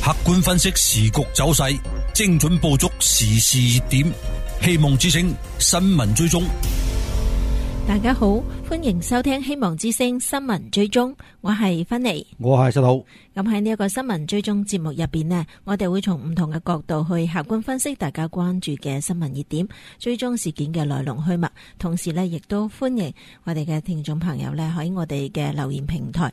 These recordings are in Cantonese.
客觀分析時局走勢，精準捕捉時事熱點。希望之聲新聞追蹤。 大家好，歡迎收聽希望之聲新聞追蹤，我係芬妮， 我係石佬。 咁喺呢一個新聞追蹤節目入邊呢，我哋會從唔同嘅角度去客觀分析大家關注嘅新聞熱點，追蹤事件嘅來龍去脈。同時呢，亦都歡迎我哋嘅聽眾朋友呢喺我哋嘅留言平台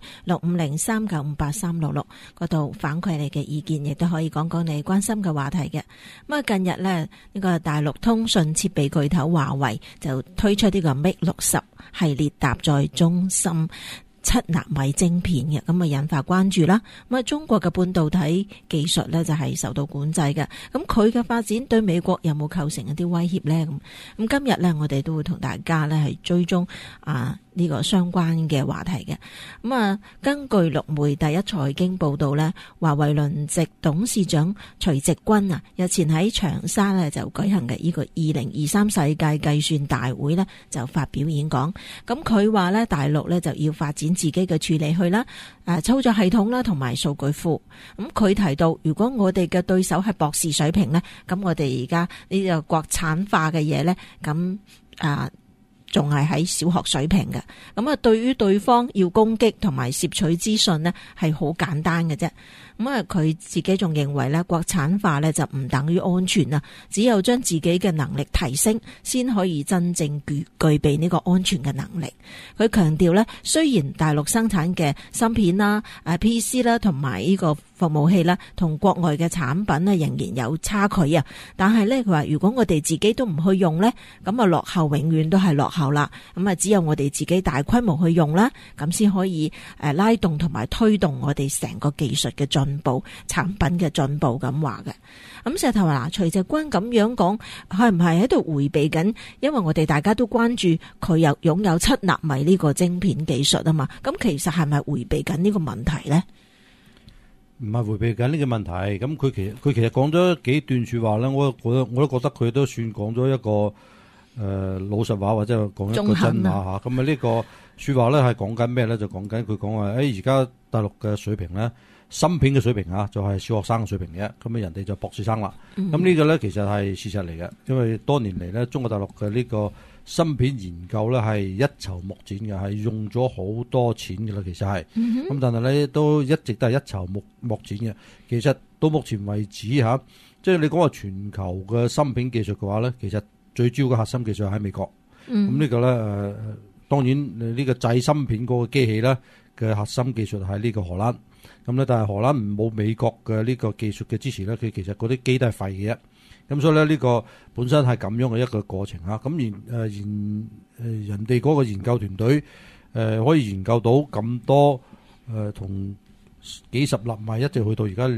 65039583366嗰度反饋你嘅意見，亦都可以講講你關心嘅話題嘅。咁啊，近日呢，呢個大陸通訊設備巨頭華為就推出呢個 Mate60系列搭載中芯7納米晶片嘅，咁啊引發關注啦。咁啊，中國嘅半導體技術呢就係受到管制嘅，咁佢嘅發展對美國有冇構成一啲威脅呢？咁今日呢，我哋都會同大家呢係追蹤呢個相關嘅話題嘅。咁啊，根據陸媒第一財經報道呢，華為輪值董事長徐直軍啊，日前喺長沙呢就舉行嘅呢個2023世界計算大會呢就發表演講。咁佢話呢，大陸呢就要發展自己嘅處理器啦、操作系統啦同埋數據庫。咁佢提到，如果我哋嘅對手係博士水平呢，咁我哋而家呢個國產化嘅嘢呢，咁仲係喺小學水平嘅。咁啊，對於對方要攻擊同埋攝取資訊呢，係好簡單嘅啫。咁啊，佢自己仲認為咧，國產化咧就唔等於安全啊，只有將自己嘅能力提升，先可以真正具備呢個安全嘅能力。佢強調咧，雖然大陸生產嘅芯片啦、PC 啦同埋呢個服務器啦，同國外嘅產品咧仍然有差距啊。但係咧，佢話如果我哋自己都唔去用咧，咁啊落後永遠都係落後啦。咁啊，只有我哋自己大規模去用啦，咁先可以拉動同埋推動我哋成個技術嘅進步、產品嘅進步咁話嘅。咁石頭話徐直軍咁樣講，係唔係喺度迴避緊？因為我哋大家都關注佢有擁有7納米呢個晶片技術啊嘛。咁其實係咪迴避緊呢個問題呢？ 唔係迴避緊呢個問題。咁佢其實講咗幾段說話咧，我都覺得佢都算講咗一個老實話，或者講一個真話吓。咁啊呢個說話咧係講緊咩咧？就講緊佢講話而家大陸嘅水平咧，芯片嘅水平就係小學生嘅水平嘅，咁啊人哋就博士生啦。咁呢個咧其實係事實嚟嘅，因為多年嚟咧，中國大陸嘅呢個芯片研究咧係一籌莫展嘅，係用咗好多錢嘅啦。其實係咁，但係咧都一直都係一籌莫展嘅。其實到目前為止即係你講話全球嘅芯片技術嘅話咧，其實最主要嘅核心技術喺美國。咁呢個咧當然呢個製芯片嗰個機器咧嘅核心技術喺呢個荷蘭。咁咧，但係荷蘭冇美國嘅呢個技術嘅支持咧，佢其實嗰啲機都係廢嘅啫。咁所以咧，呢個本身係咁樣嘅一個過程啊。咁人哋嗰個研究團隊可以研究到咁多同幾十納米一直去到而家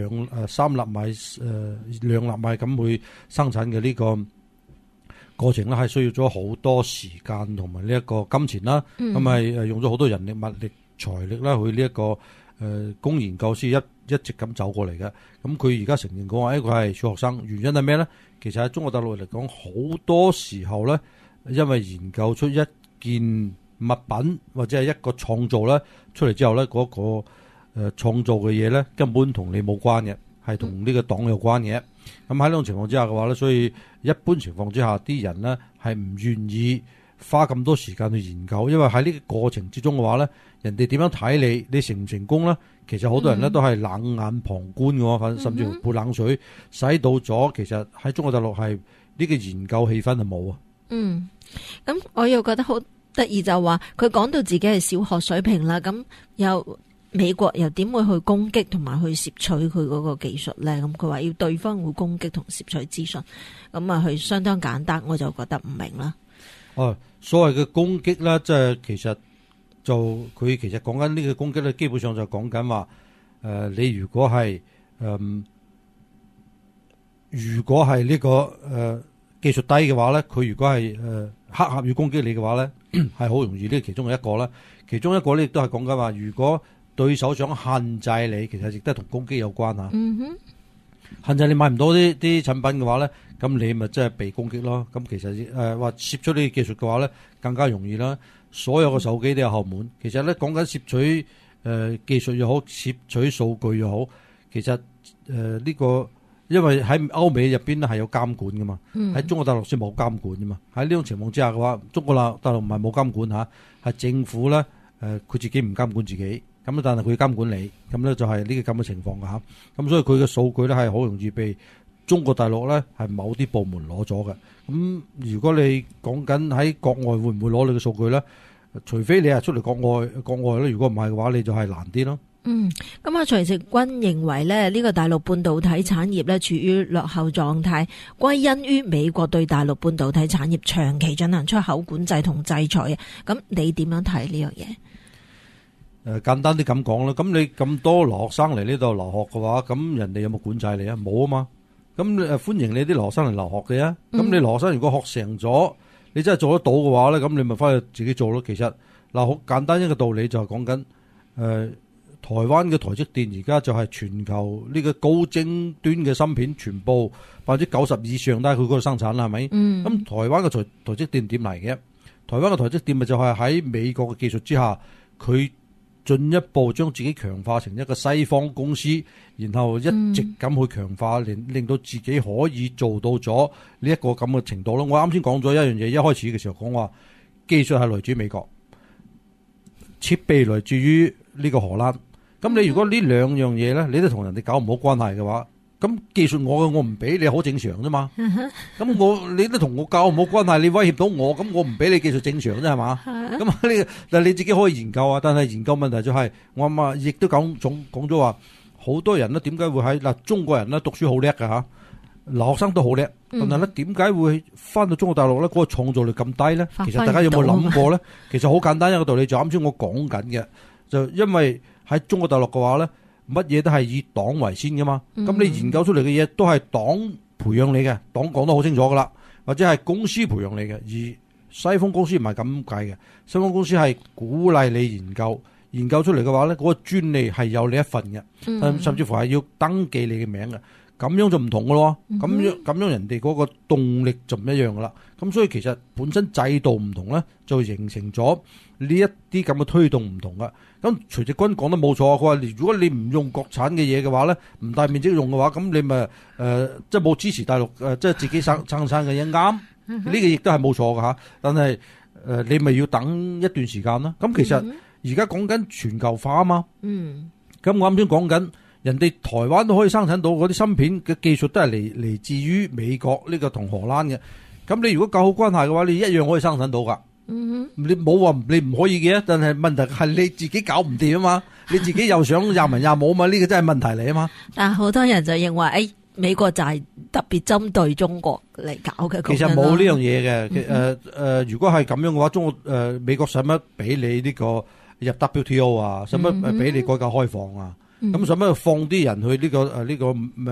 3納米2納米咁去生產嘅呢個過程咧，係需要咗好多時間同埋呢一個金錢啦。咁係用咗好多人力物力財力啦，去呢一個供研究師一直咁走過嚟嘅。咁佢而家承認講話，佢係小學生，原因係咩咧？其實喺中國大陸嚟講，好多時候咧，因為研究出一件物品或者係一個創造咧出嚟之後咧，嗰個創造嘅嘢咧根本同你冇關嘅，係同呢個黨有關嘅。咁喺呢種情況之下嘅話咧，所以一般情況之下，啲人咧係唔願意花咁多時間去研究，因為喺呢個過程之中嘅話咧，人哋點樣睇你成唔成功咧？其實好多人咧都係冷眼旁觀嘅，甚至乎潑冷水，使到咗其實喺中國大陸係呢個研究氣氛係冇啊。 咁我又覺得好得意，就話佢講到自己係小學水平啦，咁又美國又點會去攻擊同埋去攝取佢嗰個技術咧？咁佢話要對方會攻擊同攝取資訊，咁啊佢相當簡單，我就覺得唔明啦。 所謂嘅攻擊咧，即係其實就佢其實講緊呢個攻擊咧，基本上就講緊話你如果係呢個技術低嘅話咧，佢如果係黑客要攻擊你嘅話咧，係好容易。呢其中嘅一個啦，其中一個咧亦都係講緊話，如果對手想限制你，其實亦都係同攻擊有關啊。限制你買唔到啲產品嘅話咧，咁你咪即係被攻擊咯。咁其實話攝取呢啲技術嘅話咧，更加容易啦。所有嘅手機都有後門。其實咧講緊攝取技術又好，攝取數據又好， 其實呢個因為喺歐美入邊咧係有監管噶嘛，喺中國大陸先冇監管噶嘛。喺呢種情況之下嘅話，中國大陸唔係冇監管嚇，係政府咧佢自己唔監管自己，咁但係佢監管你，咁咧就係呢個咁嘅情況㗎嚇。咁所以佢嘅數據咧係好容易被中國大陸咧係某啲部門攞咗嘅。咁如果你講緊喺國外會唔會攞你嘅數據咧？除非你係出嚟國外咧，如果唔係嘅話，你就係難啲咯。 咁徐直軍認為咧，呢個大陸半導體產業咧處於落後狀態，歸因於美國對大陸半導體產業長期進行出口管制同制裁嘅。咁你點樣睇呢樣嘢？ 簡單啲咁講啦，咁你咁多留學生嚟呢度留學嘅話，咁人哋有冇管制你啊？冇啊嘛。咁歡迎你啲留學生嚟留學嘅啊。咁你留學生如果學成咗，你真係做得到嘅話咧，咁你咪翻去自己做咯。其實嗱，好簡單一個道理就係講緊台灣嘅台積電而家就係全球呢個高精端嘅芯片全部90%以上都係佢嗰度生產啦，係咪？咁台灣嘅台積電點嚟嘅？台灣嘅台積電咪就係喺美國嘅技術之下，佢進一步將自己強化成一個西方公司，然後一直咁去強化，令到自己可以做到咗呢一個咁嘅程度咯。我啱先講咗一樣嘢，一開始嘅時候講話技術係來自於美國，設備來自於呢個荷蘭。咁你如果呢兩樣嘢咧，你都同人哋搞唔好關係嘅話，咁技術我唔俾你，好正常啫嘛。咁你都同我搞唔好關係，你威脅到我，咁我唔俾你技術正常啫係嘛？咁呢但係你自己可以研究啊，但係研究問題就係我啱亦都講咗話，好多人咧點解會喺中國人咧讀書好叻㗎吓，留學生都好叻，但係咧點解會翻到中國大陸咧嗰個創造力咁低咧？其實大家有冇諗過咧？其實好簡單一個道理，就啱先我講緊嘅，就因為喺中國大陸嘅話咧，乜嘢都係以黨為先噶嘛。咁你研究出嚟嘅嘢都係黨培養你嘅，黨講得好清楚噶啦，或者係公司培養你嘅。而西方公司唔係咁計嘅，西方公司係鼓勵你研究出嚟嘅話咧，嗰個專利係有你一份嘅，甚至乎係要登記你嘅名嘅。咁樣就唔同噶咯，咁樣人哋嗰個動力就唔一樣噶啦。咁所以其實本身制度唔同咧，就形成咗呢一啲咁嘅推動唔同噶。咁徐直軍講得冇錯，佢話如果你唔用國產嘅嘢嘅話咧，唔大面積用嘅話，咁你咪即係冇支持大陸即係自己生產嘅嘢啱。呢個亦都係冇錯噶吓，但係你咪要等一段時間啦。咁其實而家講緊全球化啊嘛。咁我啱先講緊。人哋台灣都可以生產到嗰啲芯片嘅技術都係嚟自於美國呢個同荷蘭嘅。咁你如果搞好關係嘅話，你一樣可以生產到噶。你冇話你唔可以嘅，但係問題係你自己搞唔掂啊嘛。你自己又想廿文廿武嘛？呢個真係問題嚟啊嘛。 但係好多人就認為，美國就係特別針對中國嚟搞嘅。 其實冇呢樣嘢嘅。如果係咁樣嘅話，美國使乜俾你呢個入 WTO 啊？使乜俾你改革開放啊？咁使乜放啲人去呢個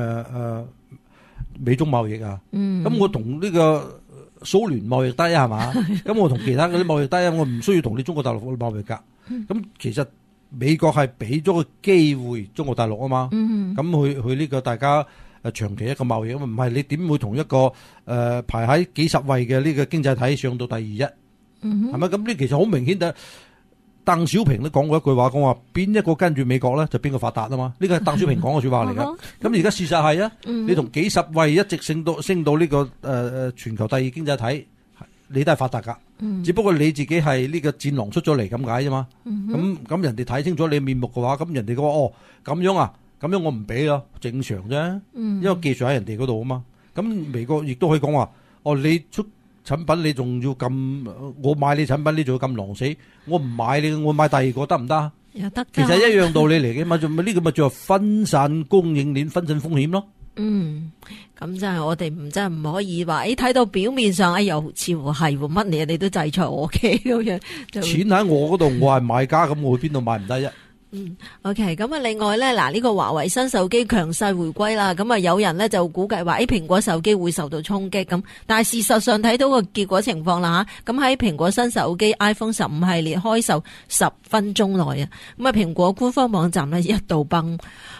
美中貿易啊？咁我同呢個蘇聯貿易低係嘛？咁我同其他嗰啲貿易低，我唔需要同你中國大陸嘅貿易噶。咁其實美國係俾咗個機會中國大陸啊嘛。咁去呢個大家長期一個貿易，唔係你點會同一個排喺幾十位嘅呢個經濟體上到第二一？係咪？咁呢其實好明顯鄧小平都講過一句話，講話邊一個跟住美國咧，就邊個發達啊嘛？呢個係鄧小平講嘅說話嚟噶。咁而家事實係啊，你同幾十位一直升到呢個全球第二經濟體，你都係發達噶。只不過你自己係呢個戰狼出咗嚟咁解啫嘛。咁人哋睇清楚你面目嘅話，咁人哋話咁樣啊，咁樣我唔俾咯，正常啫。因為技術喺人哋嗰度啊嘛。咁美國亦都可以講話，你出產品你仲要咁，我買你產品你仲要咁狼死，我唔買你，我買第二個得唔得？ 又得， 其實一樣道理嚟嘅嘛，呢個咪叫做分散供應鏈、分散風險咯。 咁就係我哋真係唔可以話，睇到表面上又似乎係乜嘢你都制裁我嘅咁樣。 錢喺我嗰度，我係買家，咁我去邊度買唔得啫 ？OK， 咁另外咧，呢個華為新手機強勢回歸啦，咁有人咧就估計話，蘋果手機會受到衝擊咁，但係事實上睇到個結果情況啦吓，咁喺蘋果新手機 iPhone 15系列開售10分鐘內啊，咁蘋果官方網站咧一度崩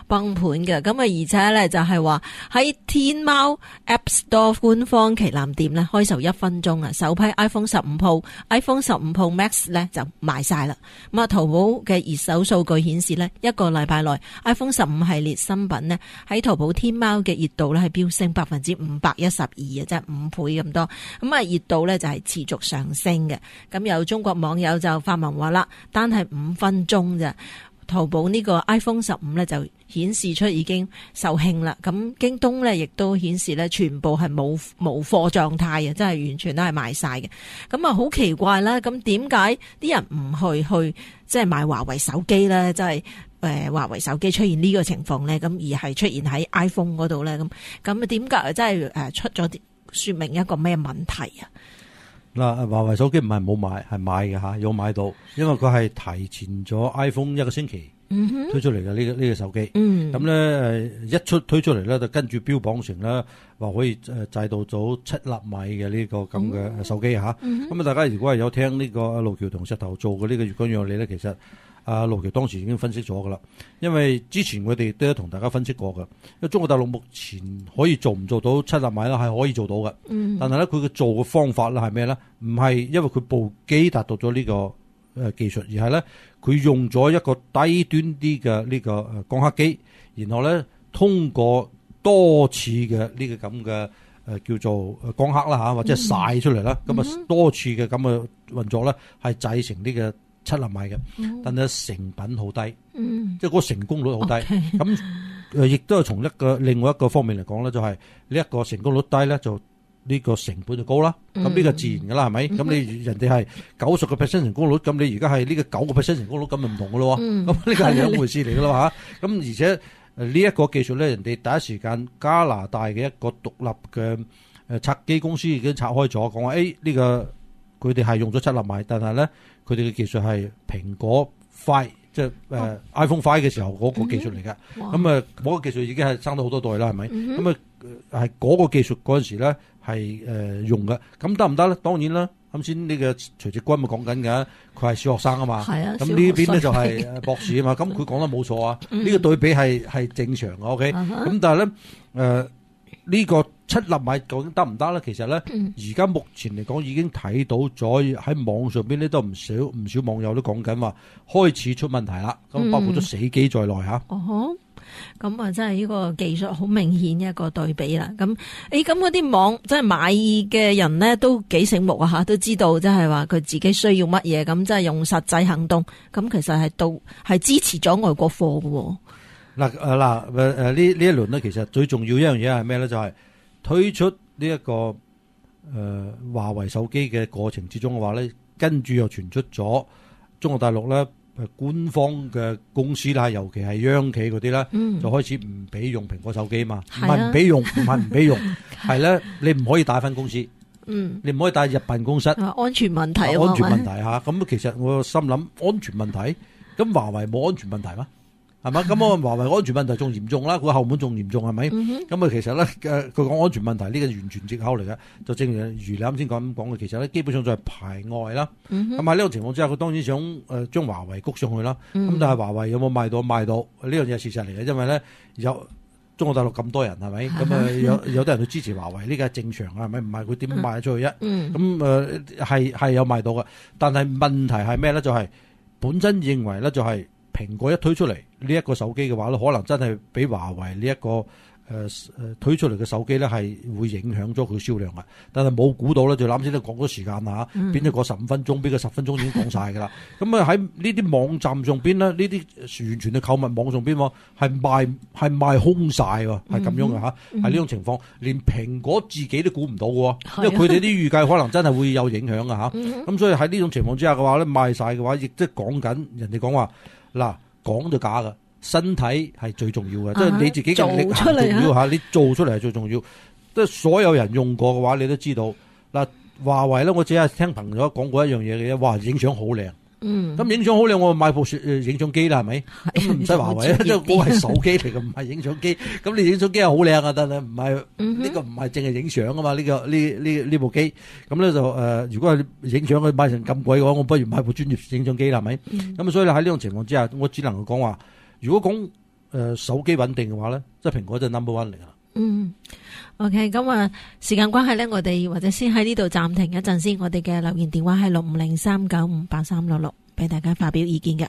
崩盤嘅。咁啊，而且咧就係話喺天貓 App Store 官方旗艦店咧開售1分鐘啊，首批 iPhone 15 Pro、iPhone 15 Pro Max 咧就賣晒啦。咁啊，淘寶嘅熱搜數據顯示咧，一個禮拜內 iPhone 15系列新品咧喺淘寶天貓嘅熱度咧係飆升512%啊，即係5倍咁多。咁啊，熱度咧就係持續上升嘅。咁有中國網友就發文話啦，單係5分鐘咋，淘寶呢個 iPhone 15咧就顯示出已經售罄啦。咁京東咧亦都顯示咧全部係冇貨狀態啊，真係完全都係賣晒嘅。咁啊，好奇怪啦！咁點解啲人唔去即係買華為手機咧？即係華為手機出現呢個情況咧，咁而係出現喺 iPhone 嗰度咧？咁點解真係出咗啲說明一個咩問題啊？ 嗱，華為手機唔係冇買，係買嘅吓，有買到，因為佢係提前咗 iPhone 1個星期推出嚟嘅呢個手機。咁咧一推出嚟咧，就跟住標榜成咧話可以製造到7納米嘅呢個咁嘅手機吓。咁啊，大家如果係有聽呢個阿路橋同石頭做嘅呢個月光讓利咧，其實路橋當時已經分析咗噶啦，因為之前佢哋都同大家分析過噶，因為中國大陸目前可以做唔做到7納米啦，係可以做到嘅。但係咧佢嘅做嘅方法咧係咩咧？唔係因為佢部機達到咗呢個技術，而係咧佢用咗一個低端啲嘅呢個光刻機，然後咧通過多次嘅呢個咁嘅叫做光刻啦吓，或者係曬出嚟啦，咁啊多次嘅咁嘅運作咧係製成呢個7納米嘅，但係成品好低，即係嗰個成功率好低。咁亦都係從另外一個方面嚟講咧，就係呢一個成功率低咧，就呢個成本就高啦。咁呢個自然噶啦，係咪？咁你人哋係90% 成功率，咁你而家係呢個9% 成功率，咁就唔同噶咯。咁呢個係兩回事嚟噶啦吓。咁而且呢一個技術咧，人哋第一時間加拿大嘅一個獨立嘅拆機公司已經拆開咗，講話呢個佢哋係用咗7納米，但係咧佢哋嘅技術係蘋果 5，即係iPhone 5嘅時候嗰個技術嚟嘅。咁啊，嗰個技術已經係生咗好多代啦，係咪？咁啊係嗰個技術嗰陣時咧係用嘅。咁得唔得咧？當然啦。啱先呢個徐直軍咪講緊嘅，佢係小學生啊嘛。係啊。咁呢邊咧就係博士啊嘛。咁佢講得冇錯啊。呢個對比係正常嘅。OK。咁但係咧呢個7納米究竟得唔得咧？其實咧，而家目前嚟講已經睇到咗喺網上邊咧都唔少網友都講緊話開始出問題啦。咁包括咗死機在內吓。 咁啊，真係呢個技術好明顯一個對比啦。咁咁嗰啲網即係買嘅人咧都幾醒目啊吓，都知道即係話佢自己需要乜嘢，咁即係用實際行動。咁其實係支持咗外國貨嘅。呢一輪咧，其實最重要一樣嘢係咩咧？就係推出呢一個華為手機嘅過程之中嘅話咧，跟住又傳出咗中國大陸咧官方嘅公司啦，尤其係央企嗰啲咧，就開始唔俾用蘋果手機嘛，唔係唔俾用，係咧你唔可以帶翻公司，你唔可以帶入辦公室， 安全問題， 安全問題吓。咁其實我心諗安全問題，咁華為冇安全問題咩？係嘛？咁我華為安全問題仲嚴重啦，佢後門仲嚴重係咪？咁啊，其實咧佢講安全問題呢個完全藉口嚟嘅，就正如你啱先咁講嘅，其實咧基本上就係排外啦。咁喺呢個情況之下，佢當然想將華為谷上去啦。咁但係華為有冇賣到？賣到呢樣嘢係事實嚟嘅，因為咧有中國大陸咁多人係咪？咁啊有啲人去支持華為，呢個係正常嘅係咪？唔係佢點賣得出去啫？咁係有賣到嘅，但係問題係咩咧？就係本身認為咧就係。蘋果一推出嚟呢一個手機嘅話咧，可能真係俾華為呢一個推出嚟嘅手機咧，係會影響咗佢銷量嘅。但係冇估到咧，就啱先都講咗時間啦嚇，變咗個15分鐘，邊個10分鐘已經講晒㗎啦。咁啊喺呢啲網站上邊咧，呢啲完全嘅購物網上邊係賣空晒喎，係咁樣嘅嚇，係呢種情況，連蘋果自己都估唔到嘅喎，因為佢哋啲預計可能真係會有影響嘅嚇。咁所以喺呢種情況之下嘅話咧，賣晒嘅話，亦即係講緊人哋講話。嗱，講就假噶，身體係最重要嘅，即係你自己嘅力行重要吓，你做出嚟係最重要。即係所有人用過嘅話，你都知道。嗱，華為咧，我只係聽朋友講過一樣嘢嘅啫，哇，影相好靚。咁影相好靚，我買部影相機啦，係咪？咁唔使華為啊，即係嗰係手機嚟嘅，唔係影相機。咁你影相機係好靚啊，但係唔係呢個唔係淨係影相啊嘛？呢部機咁咧就如果係影相佢買成咁貴嘅話，我不如買部專業影相機啦，係咪？咁所以喺呢種情況之下，我只能夠講話，如果講手機穩定嘅話咧，即係蘋果就 number one 嚟噶啦。 OK， 咁啊，時間關係咧，我哋或者先喺呢度暫停一陣先。我哋嘅留言電話係6503958366，俾大家發表意見嘅。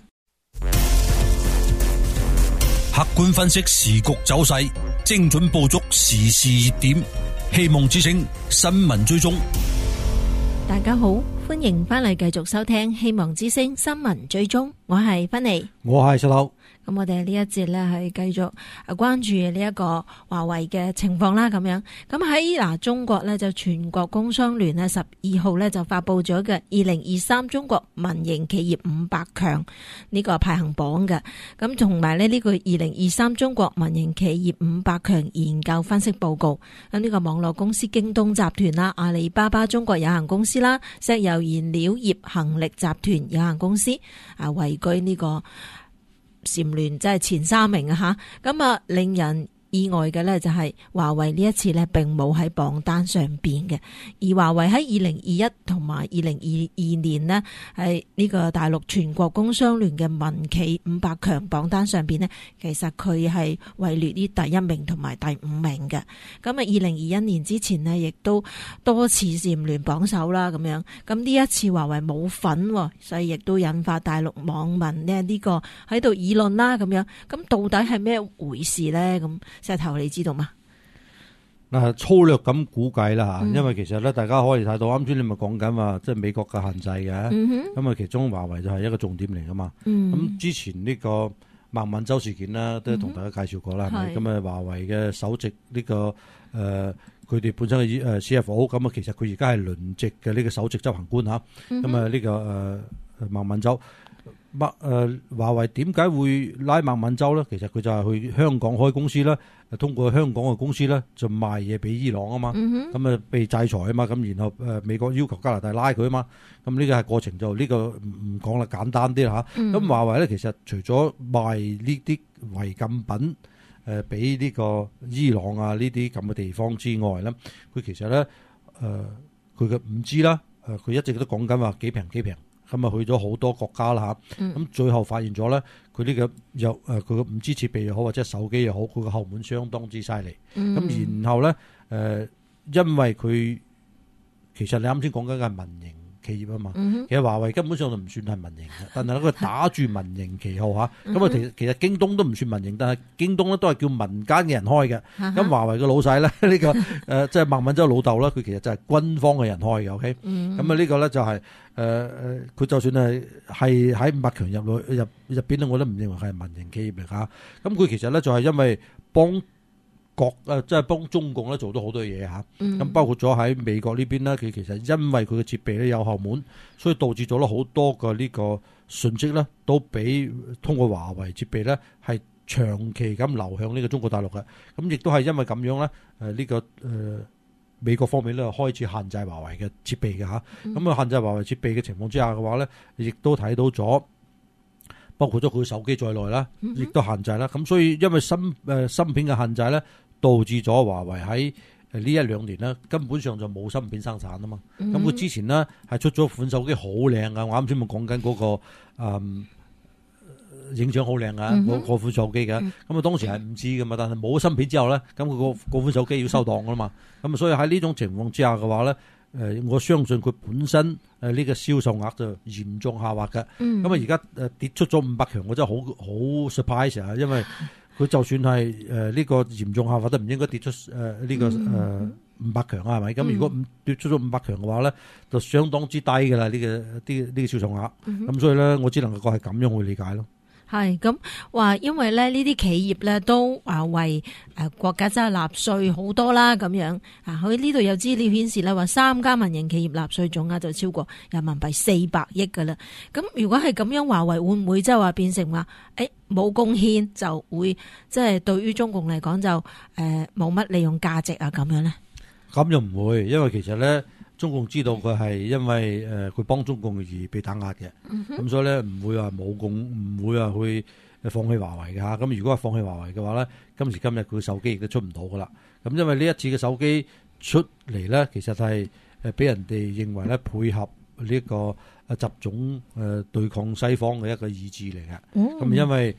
客觀分析時局走勢，精準捕捉時事熱點，希望之聲新聞追蹤。 大家好，歡迎翻嚟繼續收聽希望之聲新聞追蹤，我係芬妮， 我係石頭。 咁我哋呢一節呢係繼續關注呢一個華為嘅情況啦，咁樣。咁喺中國呢，就全國工商聯呢12號呢就發佈咗嘅2023中國民營企業500強呢個排行榜嘅。咁同埋呢個2023中國民營企業500強研究分析報告。咁呢個網絡公司京東集團啦、阿里巴巴中國有限公司啦、石油燃料業恒力集團有限公司位居呢個蟬聯即係前3名啊吓，咁啊令人意外嘅呢就係華為呢一次呢並冇喺榜單上邊嘅，而華為喺2021同埋2022年呢係呢個大陸全國工商聯嘅民企500強榜單上邊呢，其實佢係位列於第1名同埋第5名嘅。咁啊2021年之前呢亦都多次蟬聯榜首啦咁樣，咁呢一次華為冇份，所以亦都引發大陸網民呢個喺度議論啦咁樣。咁到底係咩回事呢？咁石頭你知道嗎？ 粗略咁估計啦吓，因為其實咧大家可以睇到，啱先你咪講緊話，即係美國嘅限制嘅，咁啊其中華為就係一個重點嚟噶嘛。咁之前呢個孟晚舟事件啦，都同大家介紹過啦，係咪？咁啊華為嘅首席呢個佢哋本身嘅CFO，咁啊其實佢而家係輪值嘅呢個首席執行官吓，咁啊呢個孟晚舟。華為點解會拉孟晚舟咧？其實佢就係去香港開公司啦，通過香港嘅公司咧就賣嘢俾伊朗啊嘛，咁啊被制裁啊嘛，咁然後美國要求加拿大拉佢啊嘛，咁呢個係過程就呢個唔講啦，簡單啲啦嚇。咁華為咧其實除咗賣呢啲違禁品俾呢個伊朗啊呢啲咁嘅地方之外咧，佢其實咧佢嘅 5G 啦，佢一直都講緊話幾平。咁啊去咗好多國家啦嚇，咁最後發現咗咧，佢呢個有佢個 5G 設備又好或者手機又好，佢個後門相當之犀利。咁然後咧因為佢其實你啱先講緊嘅係民營企業啊嘛，其實華為根本上就唔算係民營嘅，但係佢打住民營旗號嚇。咁啊其實京東都唔算民營，但係京東咧都係叫民間嘅人開嘅。咁華為嘅老細咧呢個即係孟晚舟老豆啦，佢其實就係軍方嘅人開嘅。OK，咁啊呢個咧就係。佢就算係喺500強入邊咧，我都唔認為係民營企業嚟嚇。咁佢其實咧就係因為幫即係幫中共咧做咗好多嘢嚇。咁包括咗喺美國呢邊咧，佢其實因為佢嘅設備咧有後門，所以導致咗好多嘅呢個訊息咧都俾通過華為設備咧係長期咁流向呢個中國大陸嘅。咁亦都係因為咁樣咧，呢個美國方面咧開始限制華為嘅設備嘅嚇，咁啊限制華為設備嘅情況之下嘅話咧，亦都睇到咗，包括咗佢手機在內啦，亦都限制啦。咁所以因為芯片嘅限制咧，導致咗華為喺呢1-2年咧根本上就冇芯片生產啊嘛。咁佢之前呢係出咗款手機好靚啊，我啱先咪講緊嗰個影相好靚啊，嗰款手機嘅，咁啊當時係5G噶嘛，但係冇芯片之後咧，咁佢嗰款手機要收檔噶啦嘛，咁所以喺呢種情況之下嘅話咧，我相信佢本身呢個銷售額就嚴重下滑嘅，咁啊而家跌出咗500強，我真係好 surprise 啊，因為佢就算係呢個嚴重下滑都唔應該跌出呢個500強啊，係咪？咁如果跌出咗500強嘅話咧，就相當之低噶啦呢個銷售額，咁所以咧我只能夠係咁樣去理解咯。 係咁話，因為咧呢啲企業咧都為國家真係納稅好多啦，咁樣啊，佢呢度有資料顯示咧話3家民營企業納稅總額就超過人民幣400億噶啦。咁如果係咁樣，華為會唔會即係話變成話冇貢獻就會即係對於中共嚟講就冇乜利用價值啊咁樣咧？ 咁又唔會，因為其實咧。中共知道佢係因為佢幫中共而被打壓嘅，咁所以咧唔會話冇共，唔會話去放棄華為嘅嚇。咁如果係放棄華為嘅話咧，今時今日佢手機亦都出唔到噶啦。咁因為呢一次嘅手機出嚟咧，其實係俾人哋認為咧配合呢個習總對抗西方嘅一個意志嚟嘅。咁因為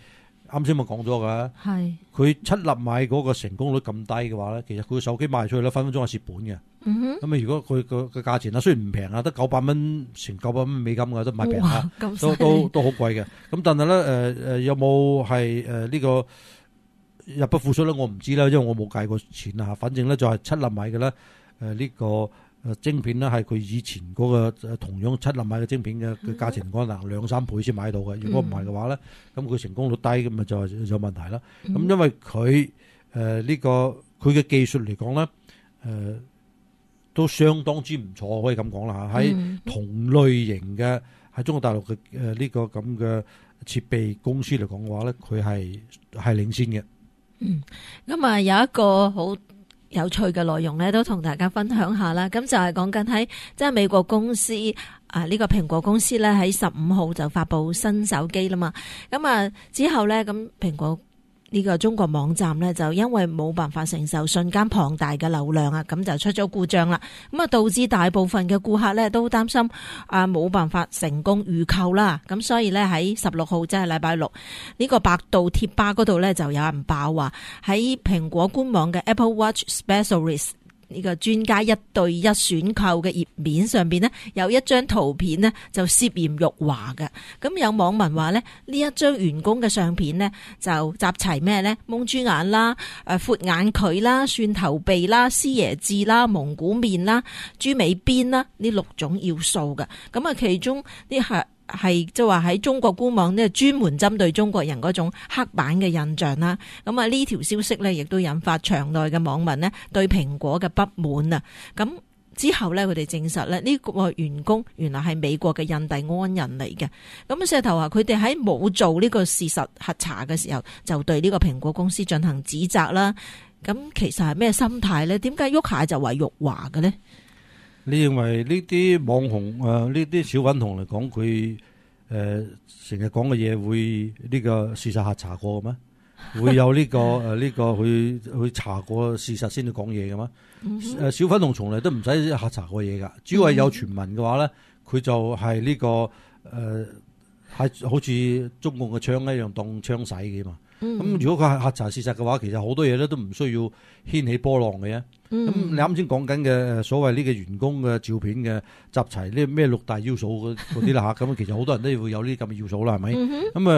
啱先咪講咗㗎， 係佢7納米嗰個成功率咁低嘅話咧，其實佢個手機賣出去咧，分分鐘係蝕本嘅。咁啊，如果佢個價錢啊，雖然唔平啊，得900蚊，成900蚊美金嘅都唔係平啊，都好貴嘅。咁但係咧有冇係呢個入不敷出咧？我唔知啦，因為我冇計過錢啊。反正咧就係7納米嘅咧呢個晶片咧係佢以前嗰個同樣7納米嘅晶片嘅價錢可能2-3倍先買到嘅。如果唔係嘅話咧，咁佢成功率低咁咪就係有問題啦。咁因為佢呢個佢嘅技術嚟講咧都相當之唔錯，可以咁講啦嚇。喺同類型嘅喺中國大陸嘅呢個咁嘅設備公司嚟講嘅話咧，佢係領先嘅。 咁啊有一個好有趣嘅內容咧，都同大家分享下啦。咁就係講緊喺即係美國公司呢個蘋果公司咧喺15號就發布新手機啦嘛。咁啊之後咧，咁蘋果呢個中國網站呢，就因為冇辦法承受瞬間龐大嘅流量啊，咁就出咗故障啦。咁啊導致大部分嘅顧客呢都擔心冇辦法成功預購啦。咁所以呢，喺16號即係禮拜六呢個百度貼吧嗰度呢，就有人爆話喺蘋果官網嘅 Apple Watch Specialist呢個專家1對1選購嘅頁面上邊呢，有一張圖片呢就涉嫌辱華嘅。咁有網民話呢，呢一張員工嘅相片呢就集齊咩呢？蒙豬眼啦、闊眼距啦、蒜頭鼻啦、師爺痣啦、蒙古面啦、豬尾邊啦呢6種要素嘅。咁啊，其中呢係即係話喺中國官網呢專門針對中國人嗰種黑板嘅印象啦。咁啊呢條消息呢亦都引發場內嘅網民呢對蘋果嘅不滿啊。咁之後呢，佢哋證實呢呢個員工原來係美國嘅印第安人嚟嘅。咁石頭話佢哋喺冇做呢個事實核查嘅時候，就對呢個蘋果公司進行指責啦。咁其實係咩心態呢？點解喐下就話辱華嘅呢？ 你認為呢啲網紅呢啲小粉紅嚟講，佢成日講嘅嘢會呢個事實核查過嘅咩？會有呢個去查過事實先至講嘢嘅咩？小粉紅從嚟都唔使核查過嘢㗎，只要係有傳聞嘅話咧，佢就係呢個係好似中共嘅槍一樣當槍使嘅嘛。咁如果佢係核查事實嘅話，其實好多嘢咧都唔需要掀起波浪嘅啫。咁你啱先講緊嘅所謂呢個員工嘅照片嘅集齊呢咩6大要素嗰啲啦嚇，咁其實好多人都會有呢啲咁嘅要素啦，係咪？咁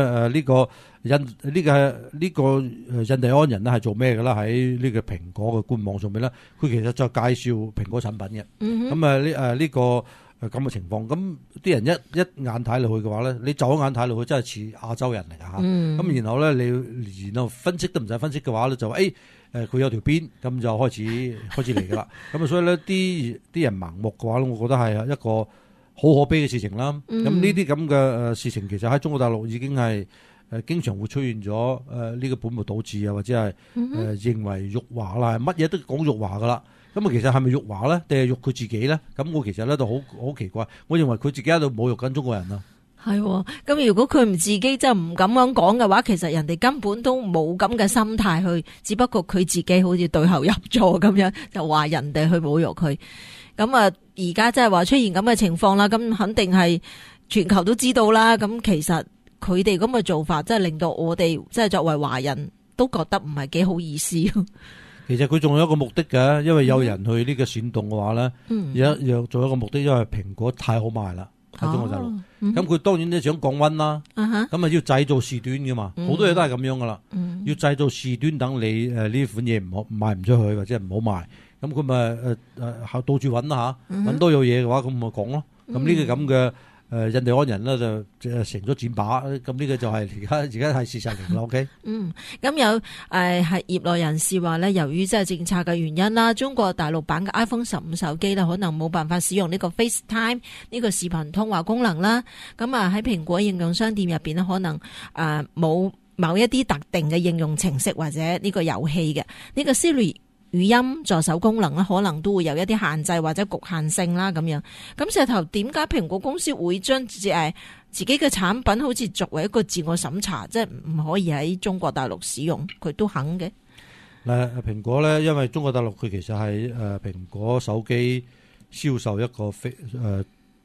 呢個印第安人咧係做咩嘅啦？喺呢個蘋果嘅官網上面咧，佢其實就介紹蘋果產品嘅。咁呢個咁嘅情況，咁啲人一眼睇落去嘅話咧，你就一眼睇落去真係似亞洲人嚟㗎嚇。咁然後咧，然後分析都唔使分析嘅話咧，就佢有條邊，咁就開始嚟㗎啦。咁啊，所以咧啲人盲目嘅話咧，我覺得係一個好可悲嘅事情啦。咁呢啲咁嘅事情，其實喺中國大陸已經係經常會出現咗呢個本末倒置啊，或者係認為辱華啦，乜嘢都講辱華㗎啦。咁啊，其實係咪辱華咧，定係辱佢自己咧？咁我其實咧就好奇怪，我認為佢自己喺度侮辱緊中國人啊。 係，咁如果佢唔自己即係唔咁樣講嘅話，其實人哋根本都冇咁嘅心態去，只不過佢自己好似對號入座咁樣，就話人哋去侮辱佢。咁啊，而家即係話出現咁嘅情況啦，咁肯定係全球都知道啦。咁其實佢哋咁嘅做法，真係令到我哋即係作為華人都覺得唔係幾好意思。 其實佢仲有一個目的嘅，因為有人去呢個煽動嘅話咧，仲有一個目的，因為蘋果太好賣啦喺中國大陸。咁佢當然都想降溫啦，咁啊要製造事端噶嘛，好多嘢都係咁樣噶啦，要製造事端等你呢款嘢唔好賣唔出去或者唔好賣，咁佢咪到處揾啦嚇，揾多有嘢嘅話咁咪講咯。咁呢個咁嘅印第安人咧就成咗箭靶，咁呢個就係而家係事實嚟啦。OK， 咁有係業內人士話咧，由於即係政策嘅原因啦，中國大陸版嘅 iPhone 15手機咧，可能冇辦法使用呢個 FaceTime 呢個視頻通話功能啦。咁啊喺蘋果應用商店入邊咧，可能冇某一啲特定嘅應用程式或者呢個遊戲嘅呢個 Siri語音助手功能咧，可能都會有一啲限制或者局限性啦咁樣。咁石頭，點解蘋果公司會將自己嘅產品好似作為一個自我審查，即係唔可以喺中國大陸使用，佢都肯嘅？ 嗱，蘋果咧，因為中國大陸佢其實係蘋果手機銷售一個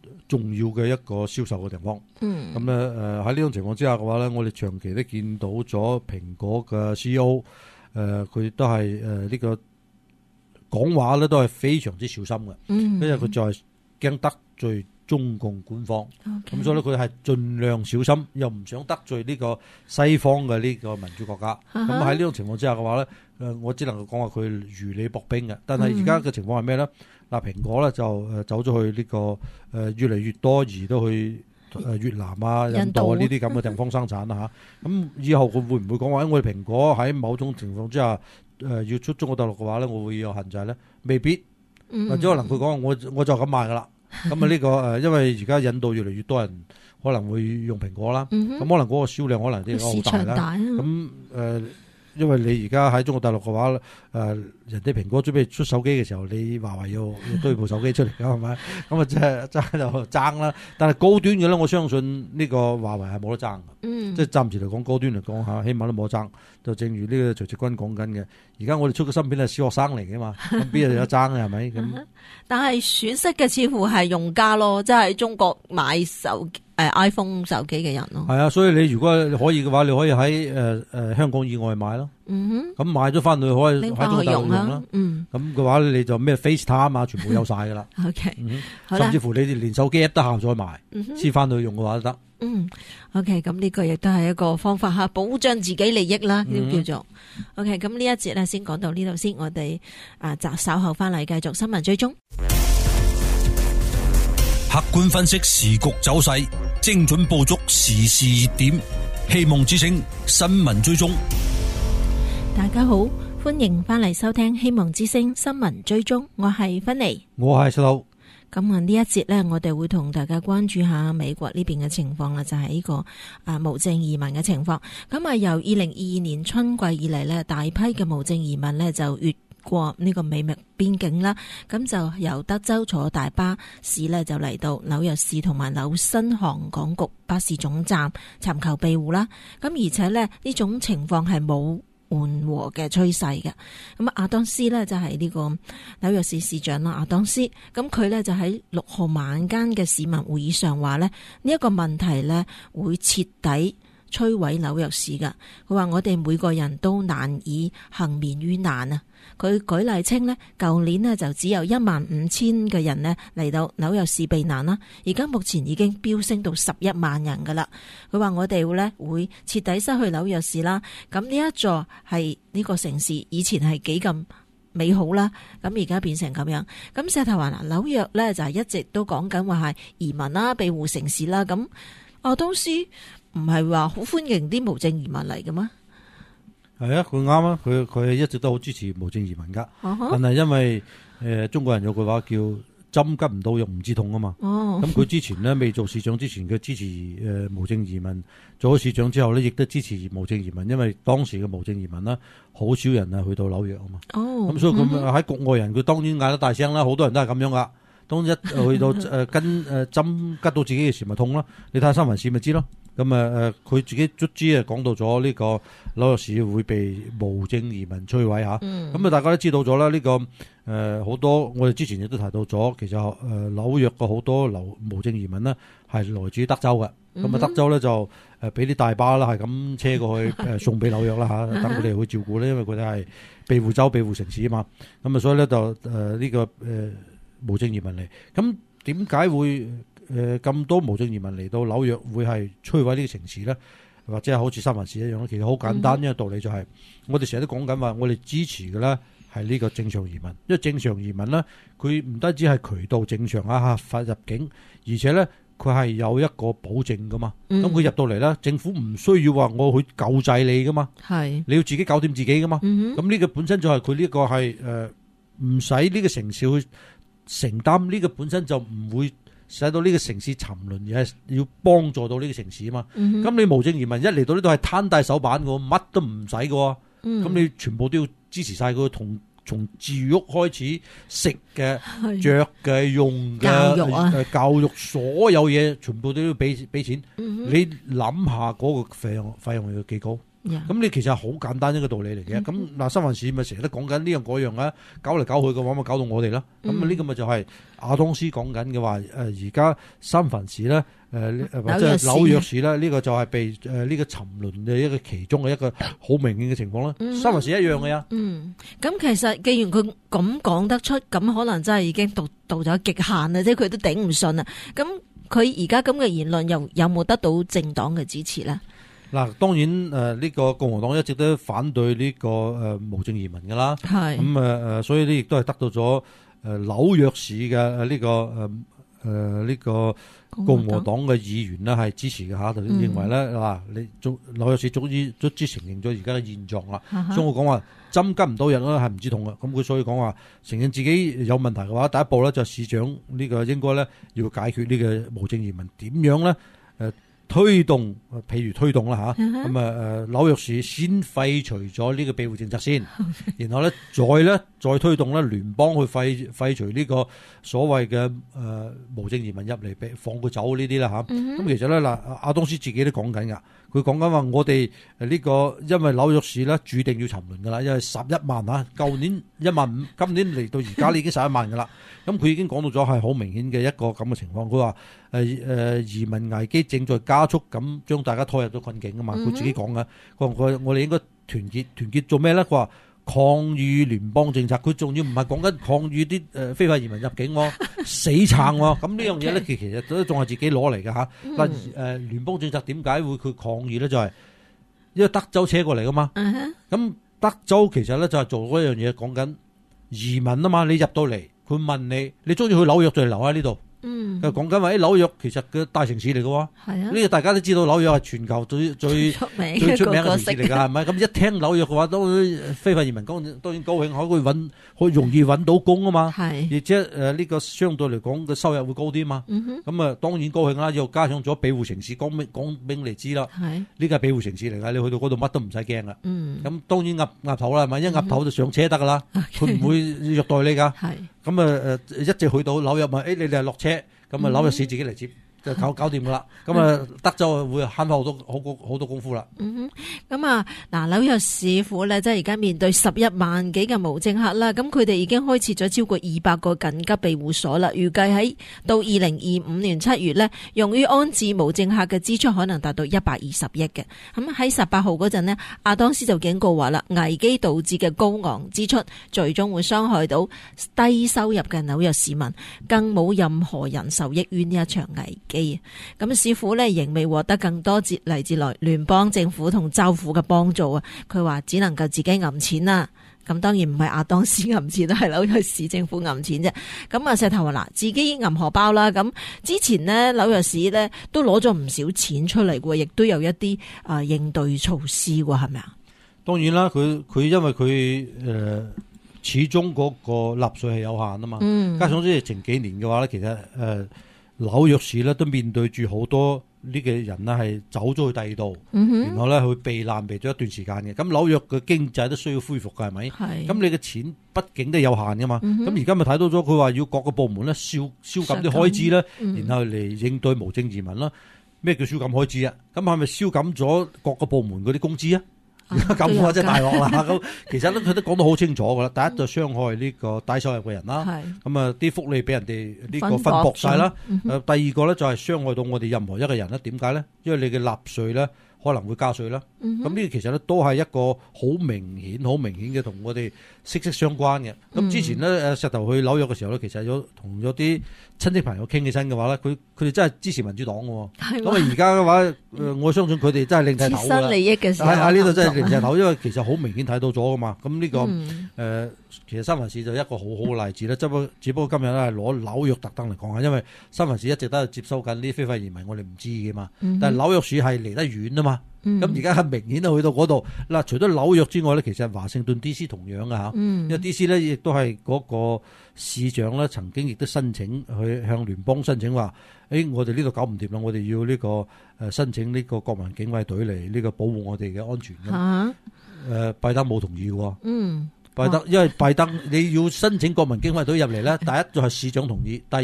重要嘅一個銷售嘅地方。咁咧喺呢種情況之下嘅話咧，我哋長期都見到咗蘋果嘅 CEO，佢都係呢個講話咧都係非常之小心嘅，因為佢就係驚得罪中共官方，咁所以咧佢係盡量小心，又唔想得罪呢個西方嘅呢個民主國家。咁喺呢種情況之下嘅話咧，我只能夠講話佢如履薄冰嘅。但係而家嘅情況係咩咧？嗱，蘋果咧就走咗去呢個越嚟越多移到去越南啊、印度啊呢啲咁嘅地方生產啦嚇。咁以後佢會唔會講話我哋蘋果喺某種情況之下要出中國大陸嘅話咧，我會有限制咧？未必，或者可能佢講我就咁賣噶啦。咁啊呢個因為而家印度越嚟越多人可能會用蘋果啦，咁可能嗰個銷量可能啲好大啦。咁因為你而家喺中國大陸嘅話，人哋蘋果準備出手機嘅時候，你華為要推部手機出嚟㗎，係咪？咁啊，即係就爭啦。但係高端嘅咧，我相信呢個華為係冇得爭嘅。即係暫時嚟講，高端嚟講嚇，起碼都冇得爭。就正如呢個徐直軍講緊嘅，而家我哋出嘅芯片係小學生嚟嘅嘛，咁邊有得爭嘅係咪？咁但係損失嘅似乎係用家咯，即係中國買iPhone 手機嘅人咯。係啊，所以你如果可以嘅話，你可以喺香港以外買咯。咁買咗翻去可以喺中國大陸用啦。咁嘅話你就咩 FaceTime 啊，全部有晒噶啦。 OK， 甚至乎你哋連手機 app 都下載埋，先翻去用嘅話都得。 OK， 咁呢個亦都係一個方法吓，保障自己利益啦，呢個叫做 OK。咁呢一節咧先講到呢度先，我哋稍後翻嚟繼續新聞追蹤， 客觀分析時局走勢，精準捕捉時事熱點，希望之聲新聞追蹤。 大家好，歡迎翻嚟收聽希望之聲新聞追蹤，我係芬妮， 我係細佬。 咁呢一節呢，我哋會同大家關注下美國呢邊嘅情況啦，就係呢個無證移民嘅情況。咁由2022年春季以嚟呢，大批嘅無證移民呢就越過呢個美墨邊境啦，咁就由德州坐大巴士呢，就嚟到紐約市同埋紐新航港局巴士總站尋求庇護啦。咁而且呢種情況係冇緩和嘅趨勢嘅。咁阿當斯呢，就係呢個紐約市市長啦，阿當斯，咁佢呢，就喺6號晚間嘅市民會議上話呢一個問題呢會徹底摧毀紐約市噶。佢話我哋每個人都難以幸免於難啊。佢舉例稱呢舊年呢就只有15000嘅人呢嚟到紐約市避難啦，而家目前已經飆升到11萬人噶啦。佢話我哋會徹底失去紐約市啦。咁呢一座係呢個城市以前係幾咁美好啦，咁而家變成咁樣。咁石頭話紐約呢就係一直都講緊話係移民啦、庇護城市啦。咁阿當時唔係話好歡迎啲無證移民嚟嘅咩？ 係啊，佢啱啊，佢一直都好支持無證移民噶。但係因為中國人有句話叫針拮唔到肉唔知痛啊嘛。咁佢之前呢未做市長之前，佢支持無證移民，做咗市長之後呢亦都支持無證移民，因為當時嘅無證移民呢好少人去到紐約啊嘛。咁所以佢喺局外人，佢當然嗌得大聲啦，好多人都係咁樣噶。當一去到跟針拮到自己嘅時咪痛咯，你睇下新聞市咪知咯。咁佢自己卒之講到咗呢個紐約市會被無證移民摧毀嚇。咁大家都知道咗啦，呢個好多我哋之前亦都提到咗，其實紐約嘅好多無證移民呢係來自於德州嘅。咁德州咧就俾啲大巴啦，係咁車過去送俾紐約啦嚇，等佢哋去照顧咧，因為佢哋係庇護州、庇護城市啊嘛。咁所以咧就呢個無證移民嚟。咁點解會咁多無證移民嚟到紐約會係摧毀呢個城市咧？或者係好似三藩市一樣咧？其實好簡單，一個道理就係我哋成日都講緊話，我哋支持嘅咧係呢個正常移民，因為正常移民咧，佢唔單止係渠道正常合法入境，而且咧佢係有一個保證噶嘛。咁佢入到嚟咧，政府唔需要話我去救濟你噶嘛，你要自己搞掂自己噶嘛。咁呢個本身就係佢呢個係唔使呢個城市去承擔，呢個本身就唔會使到呢個城市沉淪，而係要幫助到呢個城市啊嘛。咁你無證移民一嚟到呢度係攤大手板嘅，乜都唔使嘅。咁你全部都要支持晒佢，從住屋開始，食嘅、着嘅、用嘅、教育所有嘢全部都要俾錢。你諗下嗰個費用要幾高？ 咁你其實係好簡單一個道理嚟嘅。咁嗱，三藩市咪成日都講緊呢樣嗰樣啊，搞嚟搞去嘅話，咪搞到我哋啦。咁呢個咪就係亞當斯講緊嘅話，而家三藩市咧，或者紐約市咧，呢個就係被呢個沉淪嘅一個其中嘅一個好明顯嘅情況啦。三藩市一樣嘅呀。 咁其實既然佢咁講得出，咁可能真係已經到咗極限啦，即係佢都頂唔順啦。咁佢而家咁嘅言論又有冇得到政黨嘅支持咧？ 嗱，當然呢個共和黨一直都反對呢個無證移民噶啦， 係咁所以呢亦都係得到咗紐約市嘅呢個共和黨嘅議員呢係支持嘅嚇，就認為咧嗱，你紐約市早之承認咗而家嘅現狀啦，所以我講話針跟唔到人啦，係唔止痛嘅。咁佢所以講話承認自己有問題嘅話，第一步咧就係市長呢個應該咧要解決呢個無證移民，點樣咧推動，譬如推動啦嚇，咁紐約市先廢除咗呢個庇護政策先，然後咧再推動咧聯邦去廢除呢個所謂嘅無證移民入嚟放佢走呢啲啦嚇。咁其實咧嗱，亞當斯自己都講緊㗎，佢講緊話我哋呢個因為紐約市咧注定要沉淪㗎啦，因為11萬嚇，舊年15000，今年嚟到而家已經11萬㗎啦。咁佢已經講到咗係好明顯嘅一個咁嘅情況，佢話移民危機正在加速咁將大家拖入咗困境啊嘛。佢自己講嘅，佢我哋應該團結做咩咧？佢話抗議聯邦政策，佢仲要唔係講緊抗議啲非法移民入境喎，死撐喎。咁呢樣嘢咧，其實都仲係自己攞嚟嘅嚇。嗱聯邦政策點解會佢抗議咧？就係因為德州車過嚟噶嘛。咁德州其實咧就係做嗰樣嘢，講緊移民啊嘛。你入到嚟，佢問你中意去紐約就留喺呢度。佢講緊話喺紐約其實嘅大城市嚟嘅喎，呢個大家都知道紐約係全球最出名嘅城市嚟㗎，係咪？咁一聽紐約嘅話，都非法移民當然高興，可以容易揾到工啊嘛，而且呢個相對嚟講嘅收入會高啲嘛。咁當然高興啦，又加上咗庇護城市，講明嚟知啦，呢個係庇護城市嚟㗎，你去到嗰度乜都唔使驚㗎。咁當然鴨頭啦，係咪？一鴨頭就上車得㗎啦，佢唔會虐待你㗎。咁一直去到紐約咪你哋係落車。咁紐約市自己嚟接就搞掂噶啦。咁德州會慳翻好多功夫啦。 咁紐約市府咧，即係而家面對11萬幾嘅無證客啦。咁佢哋已經開設咗超過200個緊急庇護所啦。預計喺到2025年7月呢，用於安置無證客嘅支出可能達到120億嘅。咁喺18號嗰陣呢，亞當斯就警告話啦，危機導致嘅高昂支出，最終會傷害到低收入嘅紐約市民，更冇任何人受益於呢一場危機。咁市府呢，仍未獲得更多嚟自聯邦政府同州府嘅幫助啊！佢話只能夠自己揞錢啦。咁當然唔係亞當斯揞錢，都係紐約市政府揞錢啫。咁石頭話嗱，自己揞荷包啦。咁之前呢，紐約市呢都攞咗唔少錢出嚟喎，亦都有一啲應對措施喎，係咪啊？ 當然啦，佢因為佢始終嗰個納稅係有限啊嘛。加上即係前幾年嘅話咧，其實紐約市咧都面對住好多呢個人呢係走咗去第二度，然後咧去避難避咗一段時間嘅。咁紐約嘅經濟都需要恢復㗎，係咪？咁你嘅錢畢竟都有限㗎嘛。咁而家咪睇到咗佢話要各個部門咧削減啲開支咧，然後嚟應對無證移民啦。咩叫削減開支啊？咁係咪削減咗各個部門嗰啲工資啊？咁我真係大鑊啦！咁其實咧佢都講得好清楚噶啦。第一就傷害呢個低收入嘅人啦，咁啲福利俾人哋呢個分薄晒啦。第二個咧就係傷害到我哋任何一個人啦。點解咧？因為你嘅納稅咧可能會加稅啦。咁呢個其實咧都係一個好明顯嘅同我哋息息相關嘅。咁之前咧石頭去紐約嘅時候咧，其實有同咗啲親戚朋友傾起身嘅話咧，佢哋真係支持民主黨嘅。咁而家嘅話，我相信佢哋真係另睇頭㗎啦。切身利益嘅時候，喺呢度真係另睇頭，因為其實好明顯睇到咗噶嘛。咁呢個其實三藩市就一個好好嘅例子啦。只不過今日咧係攞紐約特登嚟講下，因為三藩市一直都係接收緊啲非法移民，我哋唔知嘅嘛。但係紐約市係離得遠啊嘛。咁而家係明顯都去到嗰度嗱，除咗紐約之外咧，其實華盛頓 D.C. 同樣嘅嚇，因為 D.C. 咧亦都係嗰個市長咧曾經亦都申請去向聯邦申請話，我哋呢度搞唔掂啦，我哋要呢個申請呢個國民警衛隊嚟呢個保護我哋嘅安全嘅。拜登冇同意嘅。因為拜登你要申請國民警衛隊入嚟咧，第一就係市長同意，第二咧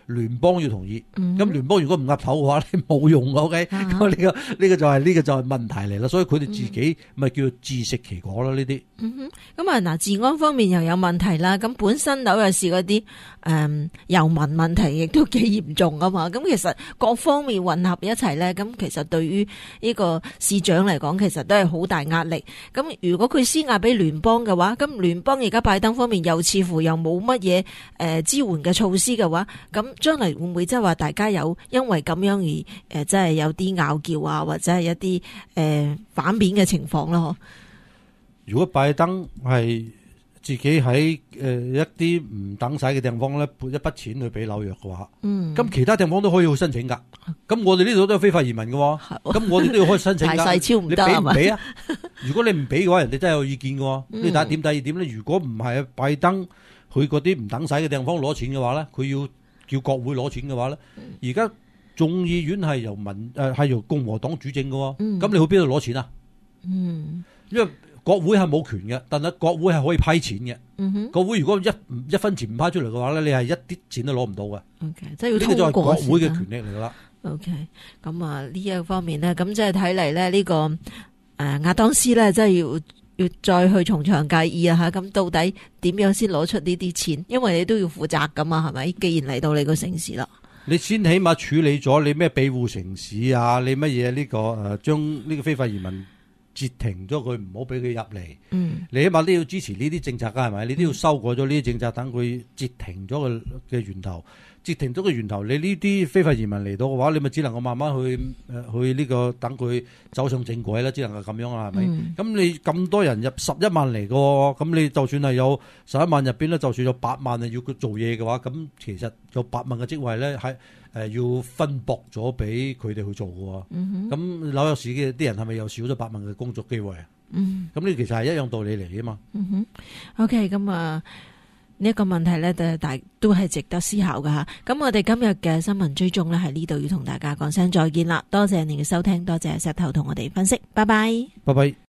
聯邦要同意。咁聯邦如果唔岌頭嘅話，你冇用嘅。OK，咁呢個就係問題嚟啦。所以佢哋自己咪叫做自食其果咯。呢啲咁啊，嗱，治安方面又有問題啦。咁本身紐約市嗰啲遊民問題亦都幾嚴重啊嘛。咁其實各方面混合一齊咧，咁其實對於呢個市長嚟講，其實都係好大壓力。咁如果佢施壓俾聯邦嘅話，咁聯邦而家拜登方面又似乎又冇乜嘢支援嘅措施嘅話，咁將來會唔會即係話大家有因為咁樣而即係有啲拗撬啊，或者係一啲反面嘅情況咯？ 如果拜登係自己喺一啲唔等使嘅地方咧撥一筆錢去俾紐約嘅話，咁其他地方都可以去申請噶。咁我哋呢度都有非法移民嘅，咁我哋都要開申請噶。 大細超唔得係咪？ 你俾唔俾啊？如果你唔俾嘅話，人哋真係有意見嘅。呢第一點，第二點咧，如果唔係拜登去嗰啲唔等使嘅地方攞錢嘅話咧，佢要叫國會攞錢嘅話咧，而家眾議院係由共和黨主政嘅，咁你去邊度攞錢啊？因為國會係冇權嘅，但係國會係可以批錢嘅。國會如果一分錢唔批出嚟嘅話咧，你係一啲錢都攞唔到嘅。 即係要通過。呢個就係國會嘅權力嚟噶啦。 OK， 咁啊呢一方面咧，咁即係睇嚟咧呢個亞當斯咧，真係要再去從長計議啊吓。咁到底點樣先攞出呢啲錢？因為你都要負責噶嘛，係咪？既然嚟到你個城市啦， 你先起碼處理咗你咩庇護城市啊，你乜嘢呢個將呢個非法移民截停咗佢，唔好俾佢入嚟。你起碼都要支持呢啲政策噶，係咪？你都要修改咗呢啲政策，等佢截停咗佢嘅源頭。截停咗個源頭，你呢啲非法移民嚟到嘅話，你咪只能夠慢慢去呢個等佢走上正軌啦，只能夠咁樣啦，係咪？咁你咁多人入11萬嚟嘅，咁你就算係有11萬入邊咧，就算有8萬係要佢做嘢嘅話，咁其實有8萬嘅職位咧係要分薄咗俾佢哋去做嘅。咁紐約市嘅啲人係咪又少咗8萬嘅工作機會啊？咁呢其實係一樣道理嚟嘅嘛。 OK， 咁啊。呢一個問題咧，都係值得思考㗎吓。咁我哋今日嘅新聞追蹤咧，喺呢度要同大家講聲再見啦。多謝您嘅收聽，多謝石頭同我哋分析，拜拜。 拜拜。